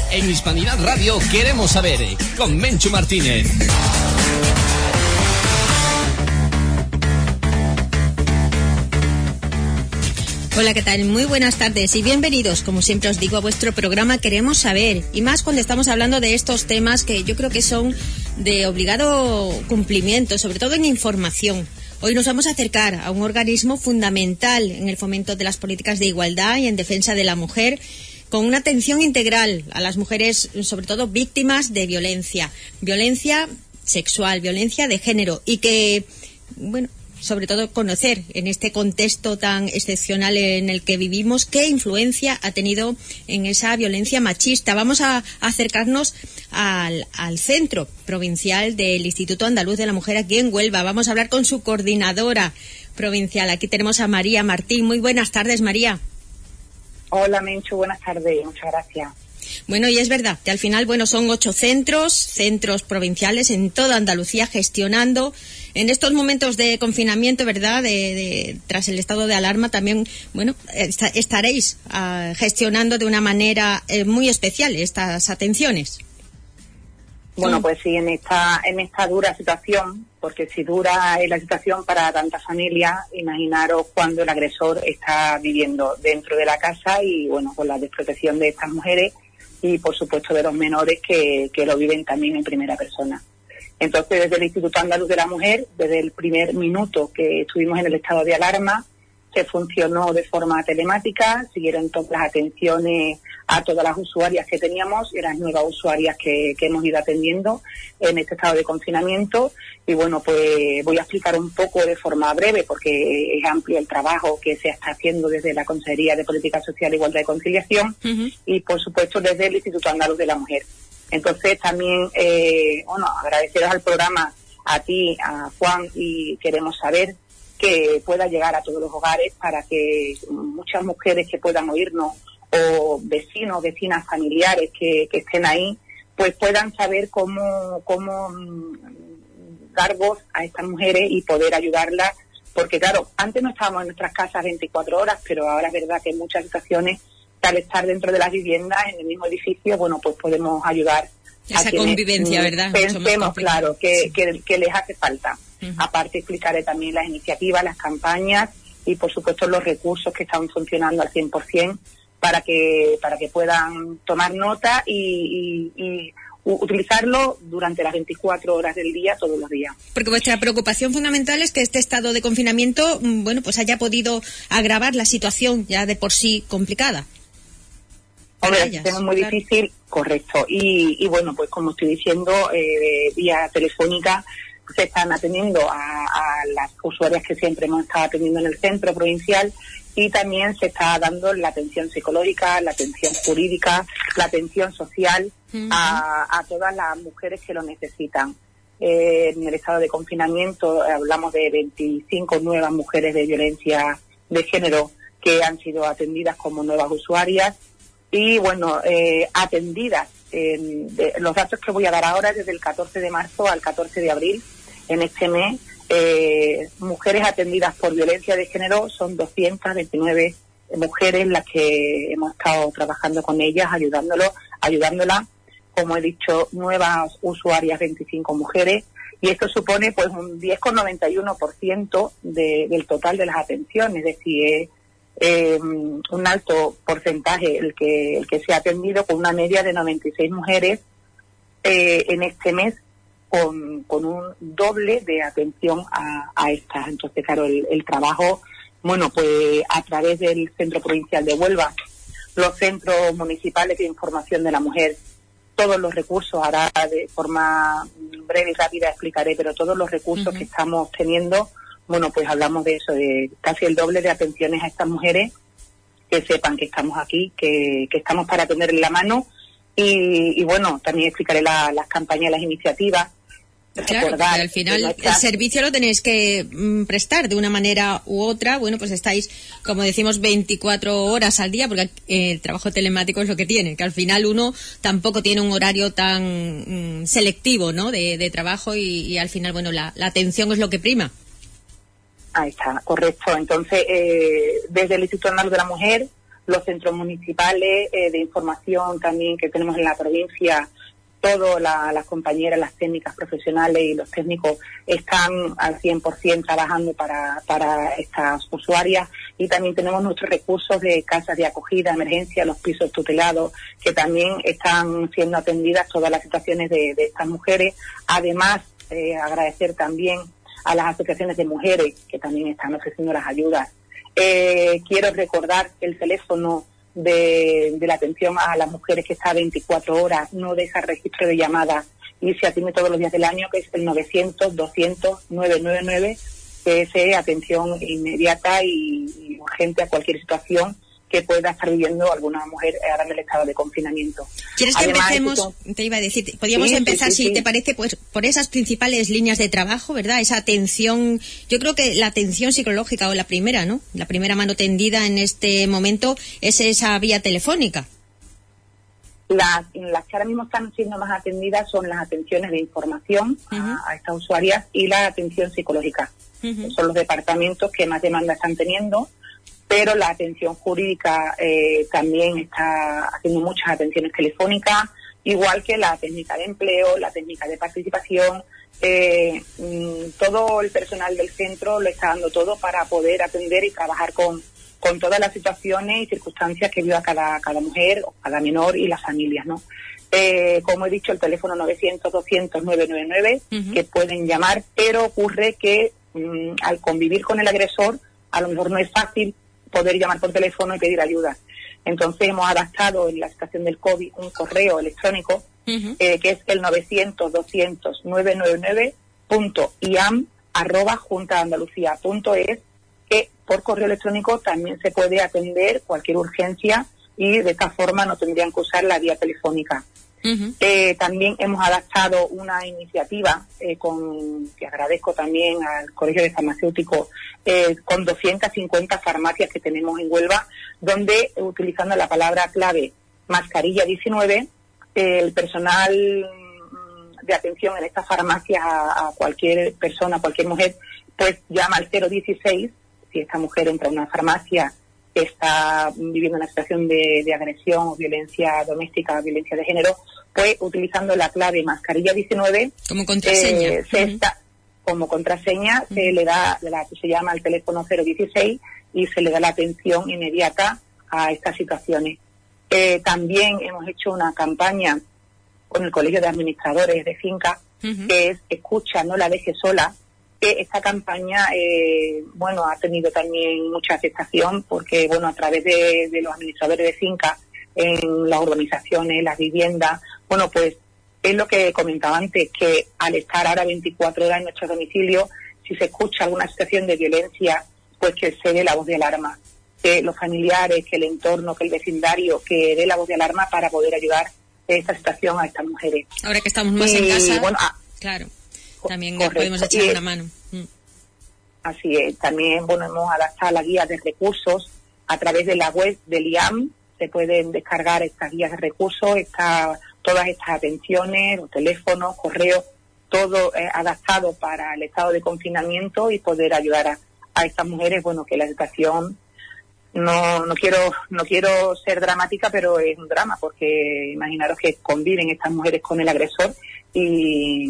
En Hispanidad Radio queremos saber, con Menchu Martínez. Hola, ¿qué tal? Muy buenas tardes y bienvenidos, como siempre os digo, a vuestro programa Queremos Saber. Y más cuando estamos hablando de estos temas que yo creo que son de obligado cumplimiento, sobre todo en información. Hoy nos vamos a acercar a un organismo fundamental en el fomento de las políticas de igualdad y en defensa de la mujer, con una atención integral a las mujeres, sobre todo víctimas de violencia sexual, violencia de género, y que, bueno, sobre todo conocer en este contexto tan excepcional en el que vivimos qué influencia ha tenido en esa violencia machista. Vamos a acercarnos al Centro Provincial del Instituto Andaluz de la Mujer aquí en Huelva. Vamos a hablar con su coordinadora provincial. Aquí tenemos a María Martín. Muy buenas tardes, María. Hola, Menchu, buenas tardes. Muchas gracias. Bueno, y es verdad que al final, son 8 centros provinciales en toda Andalucía gestionando en estos momentos de confinamiento, ¿verdad? Tras el estado de alarma también, estaréis gestionando de una manera muy especial estas atenciones. Bueno, pues sí, en esta dura situación, porque si dura es la situación para tantas familias, imaginaros cuando el agresor está viviendo dentro de la casa y, con la desprotección de estas mujeres y, por supuesto, de los menores que lo viven también en primera persona. Entonces, desde el Instituto Andaluz de la Mujer, desde el primer minuto que estuvimos en el estado de alarma, se funcionó de forma telemática, siguieron todas las atenciones a todas las usuarias que teníamos y las nuevas usuarias que hemos ido atendiendo en este estado de confinamiento. Y pues voy a explicar un poco de forma breve, porque es amplio el trabajo que se está haciendo desde la Consejería de Política Social, Igualdad y Conciliación, y por supuesto desde el Instituto Andaluz de la Mujer. Entonces también, agradeceros al programa, a ti, a Juan, y queremos saber que pueda llegar a todos los hogares para que muchas mujeres que puedan oírnos, o vecinos, vecinas, familiares que estén ahí, pues puedan saber cómo dar voz a estas mujeres y poder ayudarlas, porque claro, antes no estábamos en nuestras casas 24 horas, pero ahora es verdad que en muchas situaciones, al estar dentro de las viviendas, en el mismo edificio, pues podemos ayudar esa convivencia, ¿verdad? Pensemos, claro, que les hace falta. Aparte, explicaré también las iniciativas, las campañas y, por supuesto, los recursos que están funcionando al 100% para que puedan tomar nota y utilizarlo durante las 24 horas del día, todos los días. Porque vuestra preocupación fundamental es que este estado de confinamiento, haya podido agravar la situación ya de por sí complicada. Hombre, es muy difícil, correcto. Y pues como estoy diciendo, vía telefónica se están atendiendo a las usuarias que siempre hemos estado atendiendo en el centro provincial, y también se está dando la atención psicológica, la atención jurídica, la atención social a todas las mujeres que lo necesitan. En el estado de confinamiento hablamos de 25 nuevas mujeres de violencia de género que han sido atendidas como nuevas usuarias y, atendidas. Los datos que voy a dar ahora, desde el 14 de marzo al 14 de abril, en este mes, mujeres atendidas por violencia de género son 229 mujeres las que hemos estado trabajando con ellas, ayudándolas, como he dicho, nuevas usuarias 25 mujeres, y esto supone pues un 10,91% del total de las atenciones, es decir, un alto porcentaje el que se ha atendido, con una media de 96 mujeres en este mes, con un doble de atención a estas. Entonces, claro, el trabajo, pues a través del Centro Provincial de Huelva, los centros municipales de información de la mujer, todos los recursos, ahora de forma breve y rápida explicaré, pero todos los recursos que estamos teniendo, pues hablamos de eso, de casi el doble de atenciones a estas mujeres, que sepan que estamos aquí, que estamos para tenderle la mano, y también explicaré las campañas, las iniciativas. Claro, porque al final el servicio lo tenéis que prestar de una manera u otra. Pues estáis, como decimos, 24 horas al día, porque el trabajo telemático es lo que tiene, que al final uno tampoco tiene un horario tan selectivo, ¿no?, de trabajo, y al final, la atención es lo que prima. Ahí está, correcto. Entonces, desde el Instituto Andaluz de la Mujer, los centros municipales de información también que tenemos en la provincia. Todas las compañeras, las técnicas profesionales y los técnicos están al 100% trabajando para estas usuarias, y también tenemos nuestros recursos de casas de acogida, emergencia, los pisos tutelados, que también están siendo atendidas todas las situaciones de estas mujeres. Además, agradecer también a las asociaciones de mujeres que también están ofreciendo las ayudas. Quiero recordar el teléfono de la atención a las mujeres, que está 24 horas, no deja registro de llamadas y se atiende todos los días del año, que es el 900-200-999, que es atención inmediata y urgente a cualquier situación que pueda estar viviendo alguna mujer ahora en el estado de confinamiento. ¿Quieres que empecemos? Te iba a decir, podríamos empezar, si te parece, pues por esas principales líneas de trabajo, ¿verdad? Esa atención, yo creo que la atención psicológica, o la primera, ¿no? La primera mano tendida en este momento es esa vía telefónica. Las que ahora mismo están siendo más atendidas son las atenciones de información a estas usuarias y la atención psicológica. Son los departamentos que más demanda están teniendo, pero la atención jurídica también está haciendo muchas atenciones telefónicas, igual que la técnica de empleo, la técnica de participación. Todo el personal del centro lo está dando todo para poder atender y trabajar con todas las situaciones y circunstancias que viva cada mujer, o cada menor y las familias, ¿no? Como he dicho, el teléfono 900-200-999, que pueden llamar, pero ocurre que al convivir con el agresor, a lo mejor no es fácil poder llamar por teléfono y pedir ayuda. Entonces hemos adaptado en la situación del COVID un correo electrónico que es el 900-200-999.iam@juntadeandalucía.es, que por correo electrónico también se puede atender cualquier urgencia y de esta forma no tendrían que usar la vía telefónica. También hemos adaptado una iniciativa que agradezco también al Colegio de Farmacéuticos, con 250 farmacias que tenemos en Huelva, donde, utilizando la palabra clave mascarilla 19, el personal de atención en estas farmacias a cualquier persona, a cualquier mujer, pues llama al 016. Si esta mujer entra a una farmacia que está viviendo una situación de agresión o violencia doméstica, violencia de género, pues utilizando la clave mascarilla 19 como contraseña, como contraseña se le da, se llama al teléfono 016 y se le da la atención inmediata a estas situaciones. También hemos hecho una campaña con el Colegio de Administradores de Finca, que es Escucha, no la dejes sola, que esta campaña ha tenido también mucha aceptación, porque a través de los administradores de finca en las urbanizaciones, las viviendas, pues es lo que comentaba antes, que al estar ahora 24 horas en nuestro domicilio, si se escucha alguna situación de violencia, pues que se dé la voz de alarma, que los familiares, que el entorno, que el vecindario, que dé la voz de alarma para poder ayudar en esta situación a estas mujeres. Ahora que estamos más en casa, claro, también podemos echar una mano. Así es, también hemos adaptado la guía de recursos a través de la web del IAM. Se pueden descargar estas guías de recursos, todas estas atenciones, los teléfonos, correos, todo adaptado para el estado de confinamiento y poder ayudar a estas mujeres, que la situación, no quiero ser dramática, pero es un drama, porque imaginaros que conviven estas mujeres con el agresor y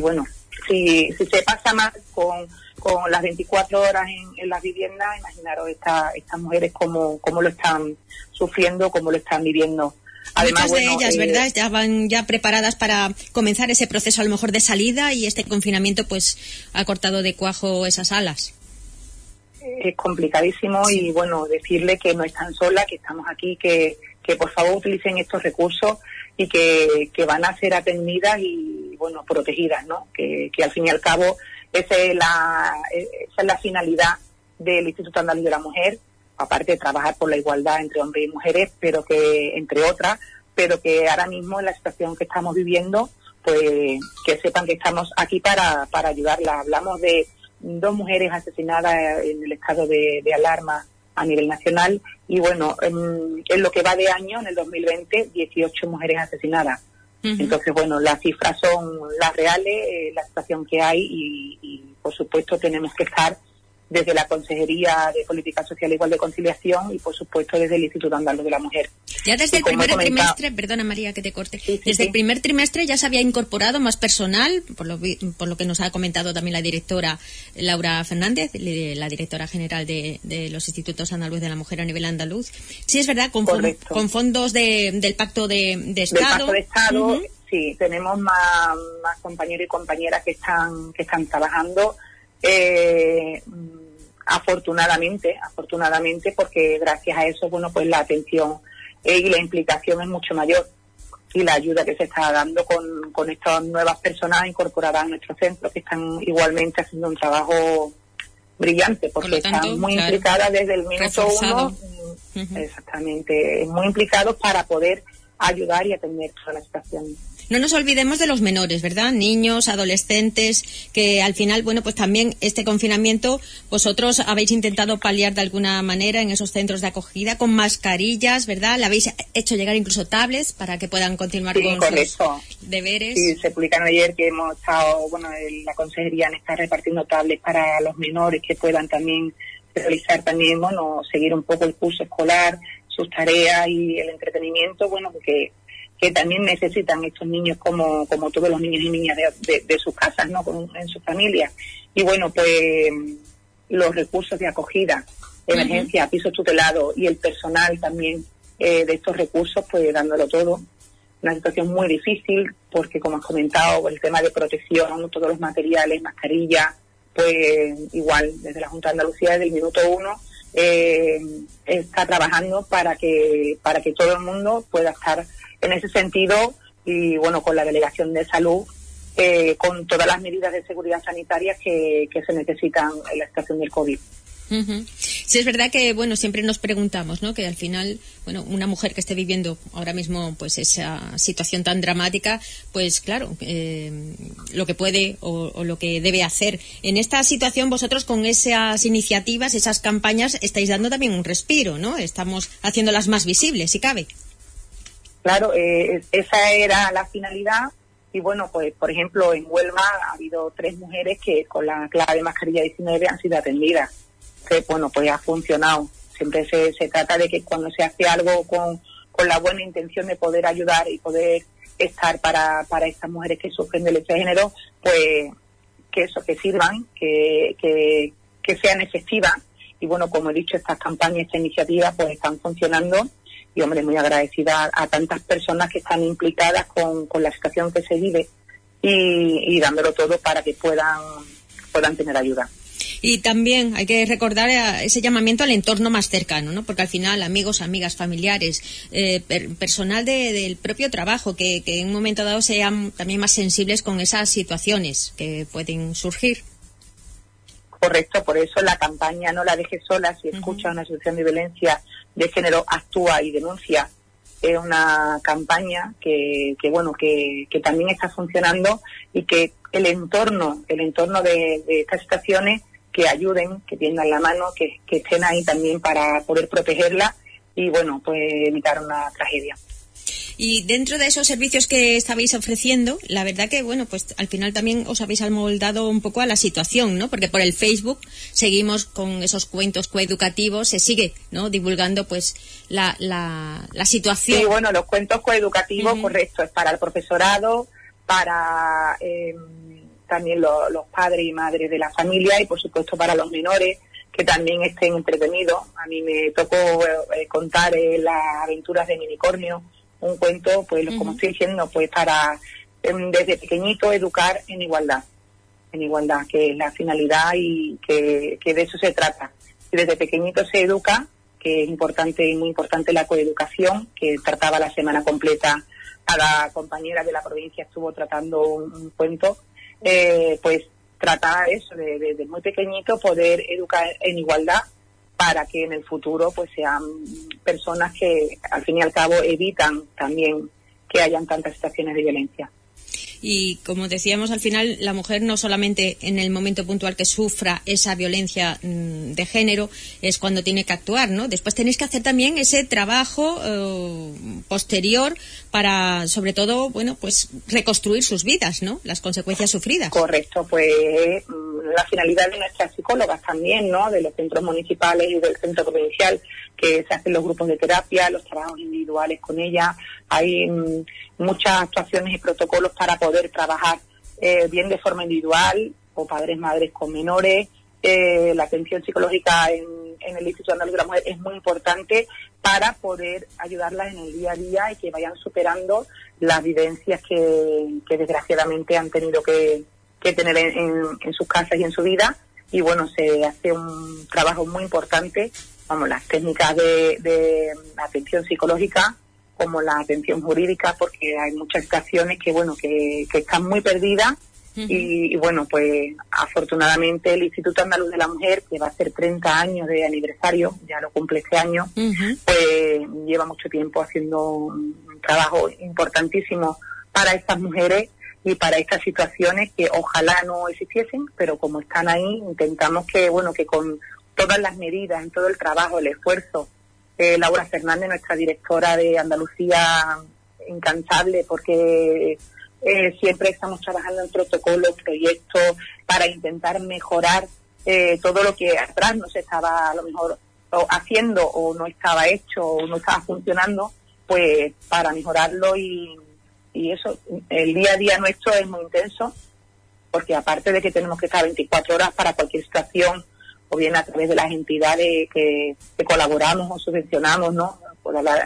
si se pasa más con las 24 horas en las viviendas, imaginaros estas mujeres cómo lo están sufriendo, cómo lo están viviendo. Además, muchas de ellas, ¿verdad?, ya van preparadas para comenzar ese proceso a lo mejor de salida, y este confinamiento pues ha cortado de cuajo esas alas. Es complicadísimo, sí. Y decirle que no están solas, que estamos aquí, que por favor utilicen estos recursos y que van a ser atendidas y protegidas, ¿no? Que al fin y al cabo esa es la finalidad del Instituto Andaluz de la Mujer, aparte de trabajar por la igualdad entre hombres y mujeres, pero que ahora mismo en la situación que estamos viviendo, pues que sepan que estamos aquí para ayudarla. Hablamos de 2 mujeres asesinadas en el estado de alarma a nivel nacional y en lo que va de año, en el 2020, 18 mujeres asesinadas. Entonces, las cifras son las reales, la situación que hay y por supuesto tenemos que estar desde la Consejería de Política Social e Igual de Conciliación y, por supuesto, desde el Instituto Andaluz de la Mujer. Ya desde el primer trimestre, perdona María que te corte, desde el primer trimestre ya se había incorporado más personal, por lo que nos ha comentado también la directora Laura Fernández, la directora general de los Institutos Andaluz de la Mujer a nivel andaluz. Sí, es verdad, con fondos del Pacto de Estado. Del Pacto de Estado, sí, tenemos más compañeros y compañeras que están trabajando. Afortunadamente, porque gracias a eso, bueno, pues la atención y la implicación es mucho mayor, y la ayuda que se está dando con estas nuevas personas incorporadas a nuestro centro, que están igualmente haciendo un trabajo brillante, porque están muy implicadas desde el minuto uno, exactamente, muy implicados para poder ayudar y atender toda la situación. No nos olvidemos de los menores, ¿verdad? Niños, adolescentes, que al final, bueno, pues también este confinamiento vosotros habéis intentado paliar de alguna manera en esos centros de acogida con mascarillas, ¿verdad? Le habéis hecho llegar incluso tablets para que puedan continuar con sus deberes. Sí, se publicaron ayer que hemos estado, bueno, la consejería está repartiendo tablets para los menores que puedan también realizar también, bueno, seguir un poco el curso escolar, sus tareas y el entretenimiento, bueno, porque que también necesitan estos niños como todos los niños y niñas de sus casas, ¿no? En sus familias. Y bueno, pues los recursos de acogida, emergencia, pisos tutelados y el personal también de estos recursos, pues dándolo todo. Una situación muy difícil porque, como has comentado, el tema de protección, todos los materiales, mascarillas, pues igual desde la Junta de Andalucía, desde el minuto uno, está trabajando para que todo el mundo pueda estar en ese sentido, y bueno, con la Delegación de Salud, con todas las medidas de seguridad sanitaria que se necesitan en la situación del COVID. Sí, es verdad que, bueno, siempre nos preguntamos, ¿no? Que al final, bueno, una mujer que esté viviendo ahora mismo, pues esa situación tan dramática, pues claro, lo que puede o lo que debe hacer. En esta situación, vosotros con esas iniciativas, esas campañas, estáis dando también un respiro, ¿no? Estamos haciéndolas más visibles, si cabe. Claro, esa era la finalidad. Y bueno, pues por ejemplo, en Huelva ha habido 3 mujeres que con la clave de mascarilla 19 han sido atendidas. Que bueno, pues ha funcionado. Siempre se trata de que cuando se hace algo con la buena intención de poder ayudar y poder estar para estas mujeres que sufren de violencia de género, pues que sirvan, que sean efectivas. Y bueno, como he dicho, estas campañas, estas iniciativas pues están funcionando. Y hombre, muy agradecida a tantas personas que están implicadas con la situación que se vive y dándolo todo para que puedan tener ayuda. Y también hay que recordar ese llamamiento al entorno más cercano, ¿no? Porque al final amigos, amigas, familiares, personal del propio trabajo, que en un momento dado sean también más sensibles con esas situaciones que pueden surgir. Correcto, por eso la campaña No la dejes sola, si escucha una situación de violencia de género, actúa y denuncia. Es una campaña que también está funcionando, y que el entorno de estas situaciones que ayuden, que tiendan la mano, que estén ahí también para poder protegerla y bueno, pues evitar una tragedia. Y dentro de esos servicios que estabais ofreciendo, la verdad que, bueno, pues al final también os habéis amoldado un poco a la situación, ¿no? Porque por el Facebook seguimos con esos cuentos coeducativos, se sigue, ¿no? Divulgando, pues, la situación. Sí, bueno, los cuentos coeducativos, correcto, es para el profesorado, para también los padres y madres de la familia, y por supuesto para los menores, que también estén entretenidos. A mí me tocó contar las aventuras de Minicornio, un cuento, pues como estoy diciendo, pues para desde pequeñito educar en igualdad, que es la finalidad y que de eso se trata. Y desde pequeñito se educa, que es importante y muy importante la coeducación, que trataba la semana completa. A la compañera de la provincia estuvo tratando un cuento, pues tratar eso, desde muy pequeñito poder educar en igualdad, para que en el futuro pues sean personas que al fin y al cabo evitan también que hayan tantas situaciones de violencia. y como decíamos al final, la mujer no solamente en el momento puntual que sufra esa violencia de género es cuando tiene que actuar, ¿no? Después tenéis que hacer también ese trabajo posterior para, sobre todo, bueno, pues reconstruir sus vidas, ¿no? Las consecuencias sufridas. Correcto, pues la finalidad de nuestras psicólogas también, ¿no? De los centros municipales y del centro provincial, que se hacen los grupos de terapia, los trabajos individuales con ella. Hay muchas actuaciones y protocolos para poder trabajar bien de forma individual, o padres, madres con menores. La atención psicológica en el Instituto Andaluz de la Mujer es muy importante para poder ayudarlas en el día a día y que vayan superando las vivencias que desgraciadamente han tenido que tener en sus casas y en su vida. Y bueno, se hace un trabajo muy importante, como las técnicas de atención psicológica, como la atención jurídica, porque hay muchas situaciones que están muy perdidas. Y bueno, pues afortunadamente el Instituto Andaluz de la Mujer, que va a ser 30 años de aniversario, ya lo cumple este año, pues lleva mucho tiempo haciendo un trabajo importantísimo para estas mujeres y para estas situaciones que ojalá no existiesen, pero como están ahí, intentamos que con todas las medidas, en todo el trabajo, el esfuerzo, Laura Fernández, nuestra directora de Andalucía, incansable, porque siempre estamos trabajando en protocolos, proyectos, para intentar mejorar todo lo que atrás no se estaba a lo mejor haciendo, o no estaba hecho, o no estaba funcionando, pues para mejorarlo. Y eso, el día a día nuestro es muy intenso, porque aparte de que tenemos que estar 24 horas para cualquier situación, o bien a través de las entidades que colaboramos o subvencionamos, ¿no? Por la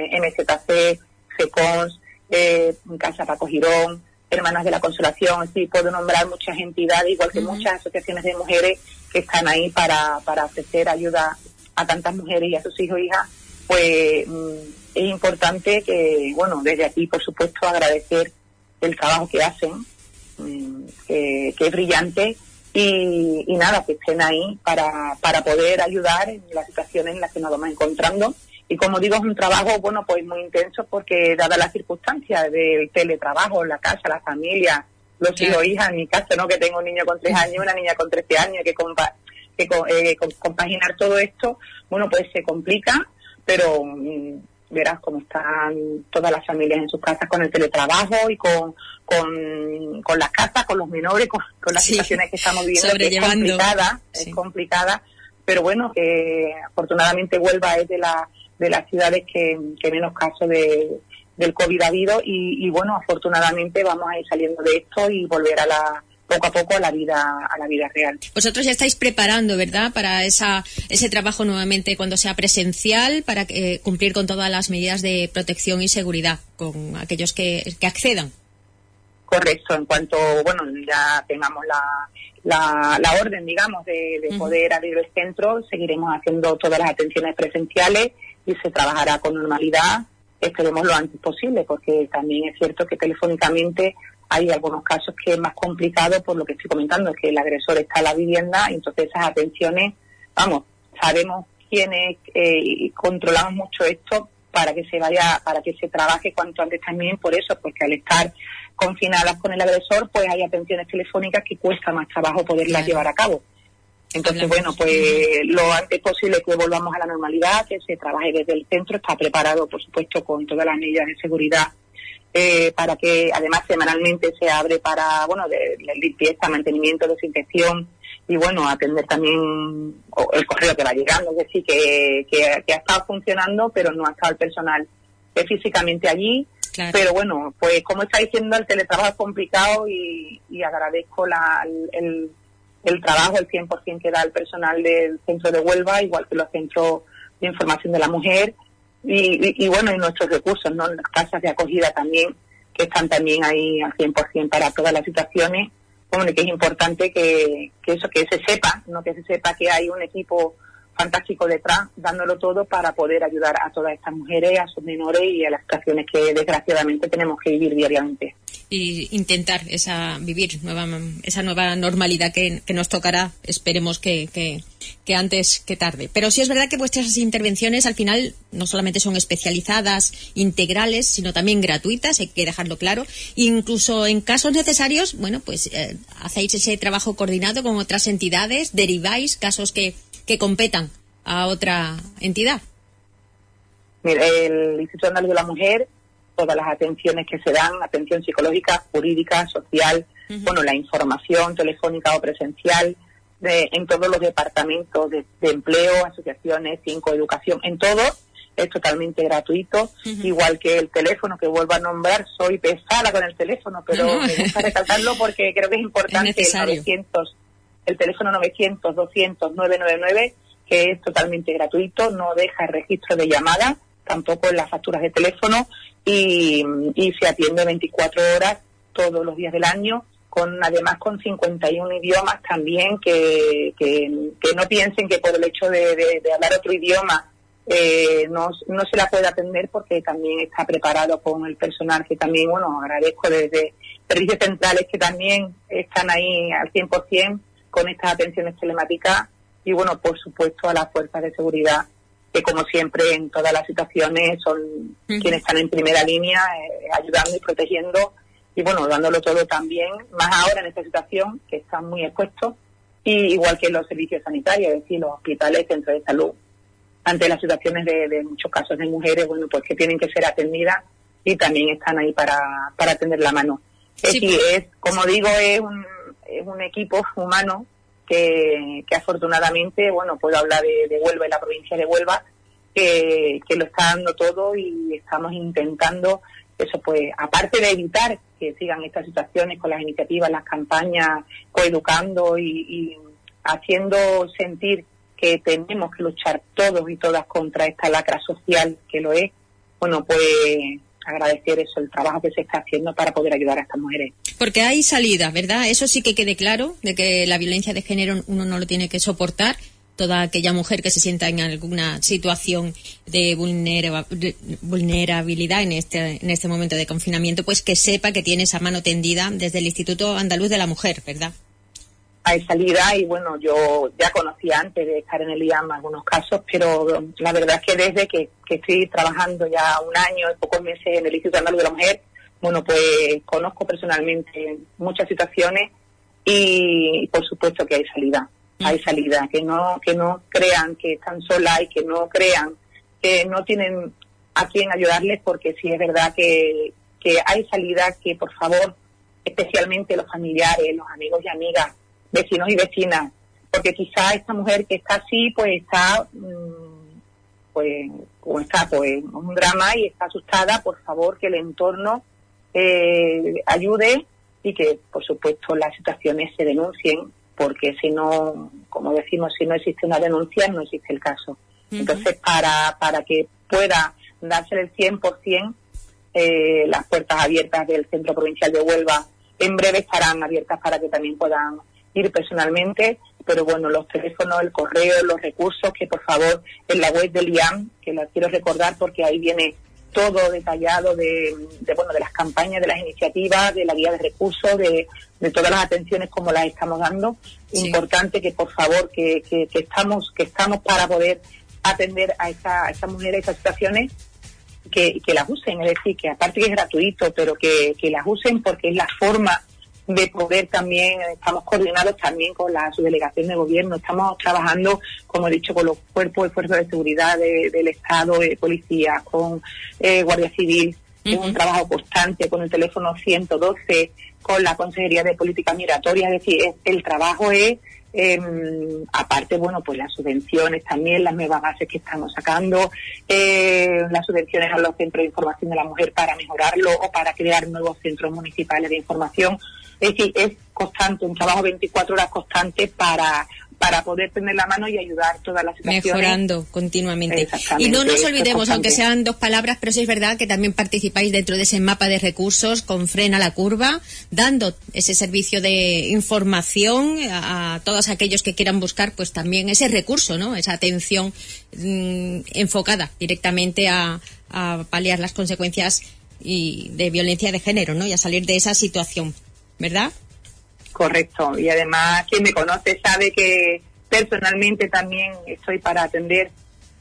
MZC, FECONS, Casa Paco Girón, Hermanas de la Consolación, así puedo nombrar muchas entidades, igual que muchas asociaciones de mujeres que están ahí para ofrecer ayuda a tantas mujeres y a sus hijos e hijas. Pues es importante que, bueno, desde aquí, por supuesto, agradecer el trabajo que hacen, que es brillante, y nada, que estén ahí para poder ayudar en las situaciones en las que nos vamos encontrando. Y como digo, es un trabajo, bueno, pues muy intenso, porque dadas las circunstancias del teletrabajo, la casa, la familia, los hijos, hijas, en mi caso, ¿no? Que tengo un niño con 3 años, una niña con 13 años, que compaginar todo esto, bueno, pues se complica, pero verás cómo están todas las familias en sus casas con el teletrabajo y con las casas, con los menores, con las situaciones que estamos viviendo, que es complicada, pero bueno, que afortunadamente Huelva es de las ciudades que menos casos del COVID ha habido, y bueno, afortunadamente vamos a ir saliendo de esto y volver poco a poco a la vida real. Vosotros ya estáis preparando, ¿verdad?, para ese trabajo nuevamente cuando sea presencial, para cumplir con todas las medidas de protección y seguridad con aquellos que accedan. Correcto, en cuanto, bueno, ya tengamos la orden, digamos, de poder abrir el centro, seguiremos haciendo todas las atenciones presenciales y se trabajará con normalidad, esperemos lo antes posible, porque también es cierto que telefónicamente hay algunos casos que es más complicado, por lo que estoy comentando, que el agresor está en la vivienda, y entonces esas atenciones, vamos, sabemos quiénes y controlamos mucho esto para que se trabaje cuanto antes también, por eso, porque al estar confinadas con el agresor, pues hay atenciones telefónicas que cuesta más trabajo poderlas llevar a cabo. Entonces, bueno, pues lo antes posible que volvamos a la normalidad, que se trabaje desde el centro, está preparado, por supuesto, con todas las medidas de seguridad, para que además semanalmente se abre para, bueno, de limpieza, mantenimiento, desinfección, y bueno, atender también el correo que va llegando, es decir, que ha estado funcionando, pero no ha estado el personal físicamente allí. Claro. Pero bueno, pues como está diciendo, el teletrabajo es complicado, y agradezco el trabajo, el 100% que da el personal del centro de Huelva, igual que los centros de información de la mujer, y bueno, y nuestros recursos, ¿no? Las casas de acogida también, que están también ahí al 100% para todas las situaciones. Bueno, que es importante que se sepa, ¿no? Que se sepa que hay un equipo fantástico detrás, dándolo todo para poder ayudar a todas estas mujeres, a sus menores y a las situaciones que desgraciadamente tenemos que vivir diariamente. y intentar vivir esa nueva normalidad que nos tocará, esperemos que antes que tarde. Pero sí es verdad que vuestras intervenciones al final no solamente son especializadas, integrales, sino también gratuitas, hay que dejarlo claro. Incluso en casos necesarios, bueno, pues hacéis ese trabajo coordinado con otras entidades, deriváis casos que competan a otra entidad. Mira, el Instituto Andaluz de la Mujer, todas las atenciones que se dan, atención psicológica, jurídica, social, bueno, la información telefónica o presencial, en todos los departamentos de empleo, asociaciones, educación, en todo es totalmente gratuito, igual que el teléfono, que vuelvo a nombrar, soy pesada con el teléfono, pero me gusta recalcarlo porque creo que es importante, el teléfono 900-200-999, que es totalmente gratuito, no deja registro de llamadas, tampoco en las facturas de teléfono, y se atiende 24 horas todos los días del año, además con 51 idiomas también, que no piensen que por el hecho de hablar otro idioma no se la puede atender, porque también está preparado con el personal, que también, bueno, agradezco desde servicios centrales que también están ahí al 100% con estas atenciones telemáticas, y bueno, por supuesto a las fuerzas de seguridad, que como siempre en todas las situaciones son quienes están en primera línea, ayudando y protegiendo, y bueno, dándolo todo también, más ahora en esta situación que están muy expuestos, y igual que los servicios sanitarios, es decir, los hospitales, centros de salud, ante las situaciones de muchos casos de mujeres, bueno, pues que tienen que ser atendidas, y también están ahí para tender la mano. Es decir, como digo, es un equipo humano que afortunadamente, bueno, puedo hablar de Huelva y la provincia de Huelva, que lo está dando todo, y estamos intentando eso, pues, aparte de evitar que sigan estas situaciones con las iniciativas, las campañas, coeducando y haciendo sentir que tenemos que luchar todos y todas contra esta lacra social que lo es, bueno, pues agradecer eso, el trabajo que se está haciendo para poder ayudar a estas mujeres. Porque hay salida, ¿verdad? Eso sí que quede claro, de que la violencia de género uno no lo tiene que soportar. Toda aquella mujer que se sienta en alguna situación de vulnerabilidad en este momento de confinamiento, pues que sepa que tiene esa mano tendida desde el Instituto Andaluz de la Mujer, ¿verdad? Hay salida, y bueno, yo ya conocía antes de estar en el IAM algunos casos, pero la verdad es que desde que estoy trabajando ya un año y pocos meses en el Instituto Andaluz de la Mujer, bueno, pues conozco personalmente muchas situaciones, y por supuesto que hay salida. Hay salida, que no crean que están solas, y que no crean que no tienen a quién ayudarles, porque sí es verdad que hay salida, que por favor, especialmente los familiares, los amigos y amigas, vecinos y vecinas, porque quizá esta mujer que está así, pues está un drama y está asustada, por favor que el entorno ayude, y que por supuesto las situaciones se denuncien, porque si no, como decimos, si no existe una denuncia, no existe el caso. Entonces, para que pueda darse el 100%, las puertas abiertas del Centro Provincial de Huelva en breve estarán abiertas para que también puedan ir personalmente, pero bueno, los teléfonos, el correo, los recursos, que por favor en la web del IAM, que la quiero recordar porque ahí viene todo detallado de las campañas, de las iniciativas, de la guía de recursos, de todas las atenciones como las estamos dando. Sí. Importante que por favor que estamos para poder atender a estas mujeres, a estas situaciones, que las usen, es decir, que aparte que es gratuito, pero que las usen, porque es la forma de poder también. Estamos coordinados también con la subdelegación de gobierno, estamos trabajando, como he dicho, con los cuerpos y fuerzas de seguridad del Estado, policía, con Guardia Civil. Es un trabajo constante con el teléfono 112, con la Consejería de Política Migratoria. Es decir, el trabajo es, aparte, bueno, pues las subvenciones también, las nuevas bases que estamos sacando, las subvenciones a los centros de información de la mujer para mejorarlo, o para crear nuevos centros municipales de información. Es decir, es constante, un trabajo 24 horas constante para poder tener la mano y ayudar todas las situaciones. Mejorando continuamente. Y no nos olvidemos, aunque sean dos palabras, pero sí es verdad que también participáis dentro de ese mapa de recursos con Frena la Curva, dando ese servicio de información a todos aquellos que quieran buscar, pues también ese recurso, ¿no? Esa atención enfocada directamente a paliar las consecuencias y de violencia de género, ¿no? Y a salir de esa situación, ¿verdad? Correcto. Y además, quien me conoce sabe que personalmente también estoy para atender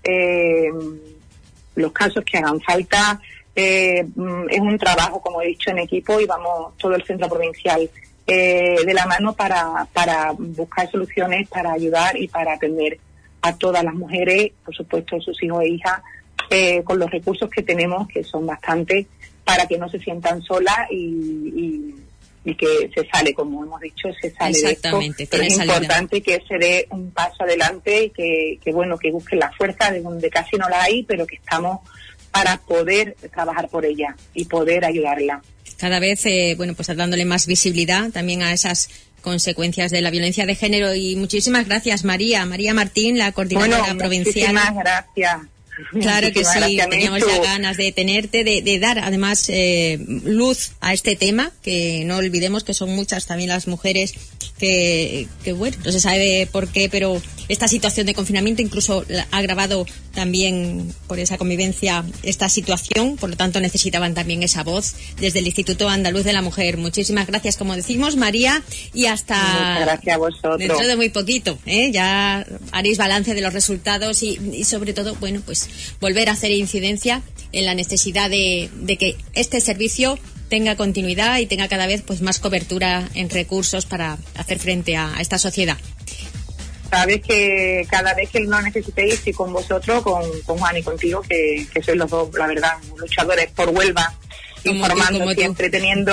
los casos que hagan falta. Es un trabajo, como he dicho, en equipo, y vamos todo el centro provincial de la mano para buscar soluciones, para ayudar y para atender a todas las mujeres, por supuesto sus hijos e hijas, con los recursos que tenemos, que son bastantes, para que no se sientan solas y que se sale, como hemos dicho, se sale de esto. Pero es importante que se dé un paso adelante y que busquen la fuerza de donde casi no la hay, pero que estamos para poder trabajar por ella y poder ayudarla. Cada vez, pues dándole más visibilidad también a esas consecuencias de la violencia de género. Y muchísimas gracias, María Martín, la coordinadora provincial. Muchísimas gracias. Claro que sí, teníamos ya ganas de tenerte, de dar además luz a este tema, que no olvidemos que son muchas también las mujeres que no se sabe por qué, pero esta situación de confinamiento incluso ha agravado también por esa convivencia esta situación, por lo tanto necesitaban también esa voz desde el Instituto Andaluz de la Mujer. Muchísimas gracias, como decimos, María, y hasta muchas gracias a vosotros. Dentro de muy poquito, ya haréis balance de los resultados y sobre todo, pues volver a hacer incidencia en la necesidad de que este servicio tenga continuidad y tenga cada vez pues más cobertura en recursos para hacer frente a esta sociedad. Sabes que cada vez que lo necesitéis, estoy con vosotros, con Juan y contigo, que sois los dos, la verdad, luchadores por Huelva, informando siempre, teniendo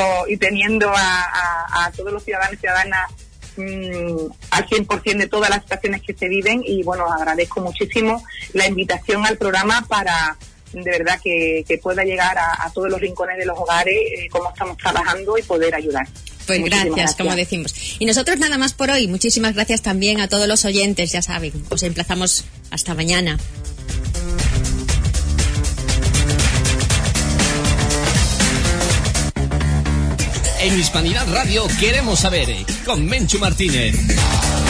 a todos los ciudadanos y ciudadanas al 100% de todas las situaciones que se viven. Y bueno, agradezco muchísimo la invitación al programa para de verdad que pueda llegar a todos los rincones de los hogares, cómo estamos trabajando y poder ayudar. Pues gracias, como decimos. Y nosotros nada más por hoy. Muchísimas gracias también a todos los oyentes, ya saben. Os emplazamos hasta mañana. En Hispanidad Radio queremos saber, con Menchu Martínez.